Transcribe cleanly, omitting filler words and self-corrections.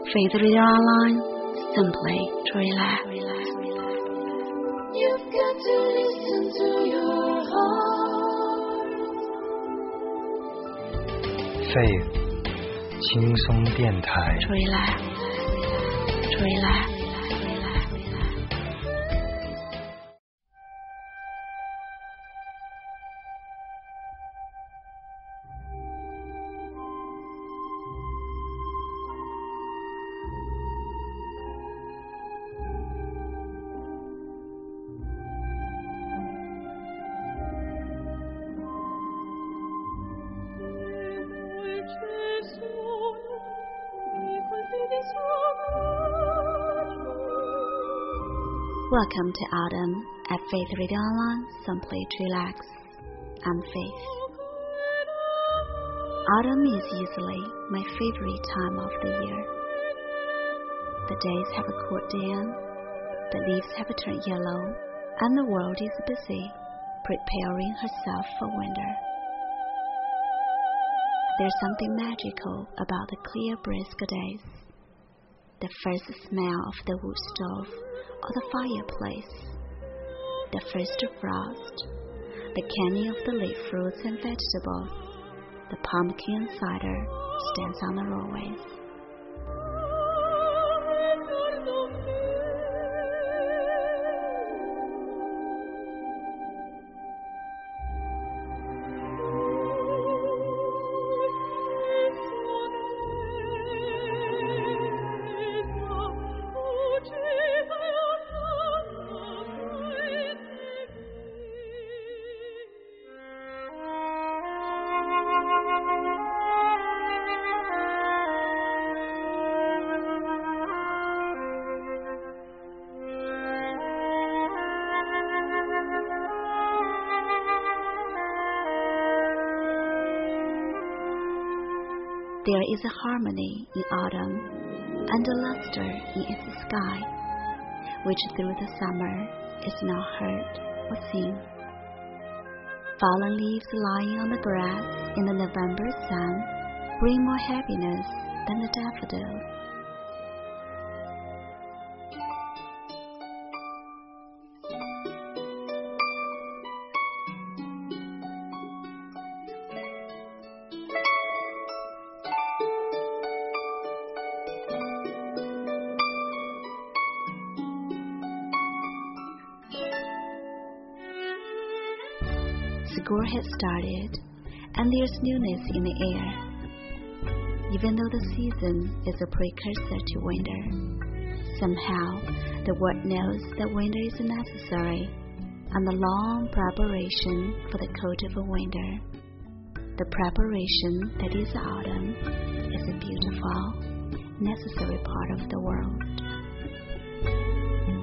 Faith Reader Online, simply to relax. You've got to listen to your heart. Faith 轻松电台。 To relax, to relax. Welcome to Autumn at Faith Radio Online, simply to relax. I'm Faith. Autumn is usually my favorite time of the year. The days have cooled down, the leaves have turned yellow, and the world is busy preparing herself for winter. There's something magical about the clear, brisk days. The first smell of the wood stove or the fireplace, the first frost, the canning of the late fruits and vegetables, the pumpkin cider stands on the roadways. There is a harmony in autumn and a luster in its sky, which through the summer is not heard or seen. Fallen leaves lying on the grass in the November sun bring more happiness than the daffodils. School has started, and there's newness in the air. Even though the season is a precursor to winter, somehow the world knows that winter is necessary, and the long preparation for the cold of a winter, the preparation that is autumn, is a beautiful, necessary part of the world.